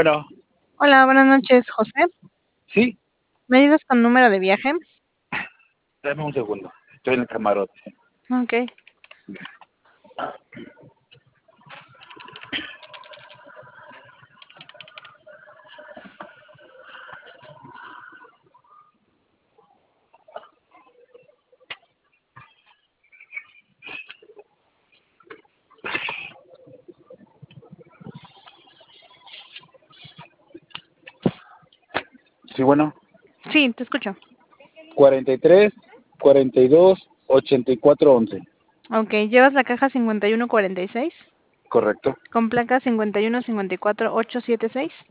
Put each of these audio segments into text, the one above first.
Bueno, Hola, buenas noches, José. sí, ¿Me ayudas con número de viaje? dame un segundo. Estoy en el camarote. Ok. Sí, bueno. Sí, te escucho. 43, 42, 84, 11. Ok, ¿llevas la caja 5146? Correcto. Con placa 51 54 876.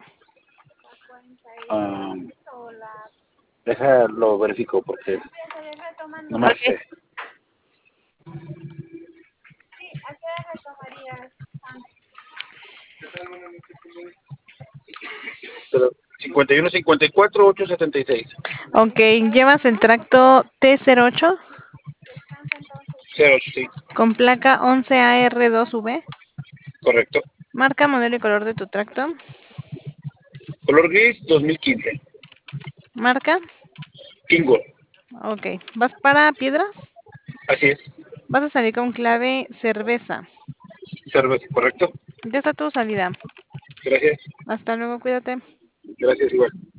Ah, déjalo verifico porque no me Ok. sé. Pero 51, 54, 876. Ok, ¿llevas el tracto T08? 08, sí. Con placa 11AR2V. Correcto. Marca, modelo y color de tu tracto. Color gris, 2015. Marca. Kingo. Ok, ¿vas para Piedras? Así es. Vas a salir con clave cerveza. Cerveza, correcto. Ya está tu salida. Gracias. Hasta luego, cuídate. Gracias igual.